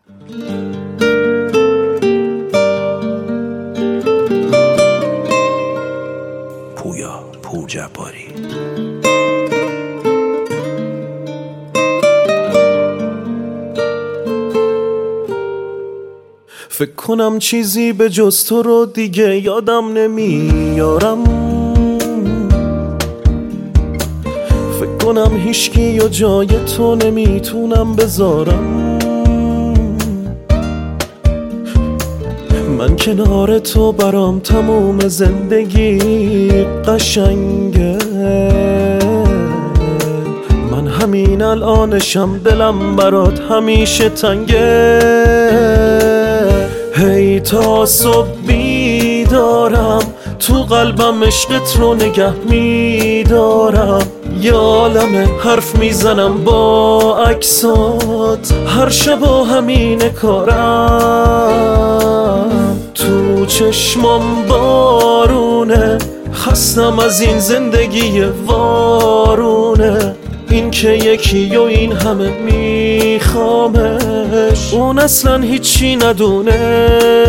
پویا پورجباری. فکر کنم چیزی به جز تو رو دیگه یادم نمیارم، فکر کنم هیچکی و جای تو نمیتونم بذارم. من کنار تو برام تموم زندگی قشنگه، من همین الانشم دلم برات همیشه تنگه. هی تا صبح بیدارم، تو قلبم عشقت رو نگه میدارم. یالمه حرف میزنم با عکسات، هر شب و همین کارم. تو چشمام بارونه، خستم از این زندگی وارونه. این که یکی و این همه میخوامش، اون اصلا هیچی ندونه.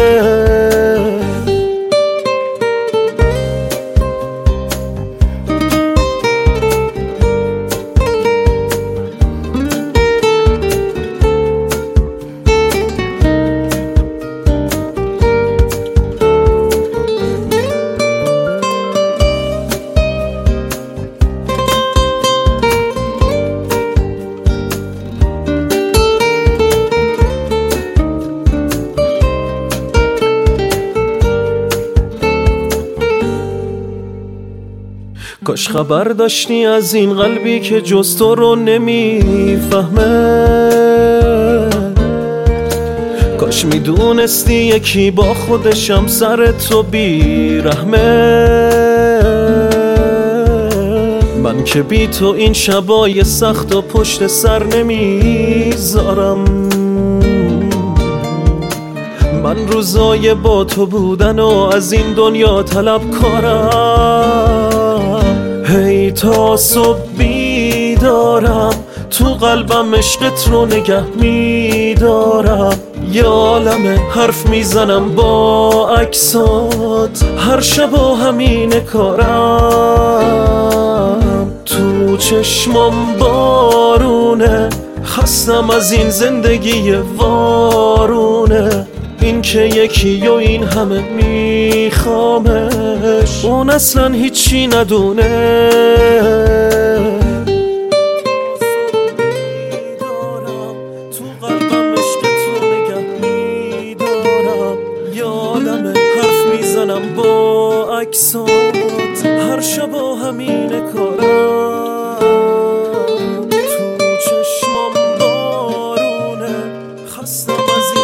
کاش خبر داشتی از این قلبی که جز تو رو نمیفهمه، کاش میدونستی یکی با خودشم سر تو بیرحمه. من که بی تو این شبای سخت و پشت سر نمیذارم. من روزای با تو بودن و از این دنیا طلبکارم. هی تا صبح بیدارم، تو قلبم عشقت رو نگه میدارم. یالمه حرف میزنم با عکسات، هر شب و همین کارم. تو چشمام بارونه، خستم از این زندگی وارونه. این که یکی و این همه میخوامش، اون اصلا هیچی ندونه. تو قلبم عشقت رو نگه میدارم. یادمه حرف میزنم با عکسات، هر شب و همین کارم. تو چشمام بارونه، خستم از این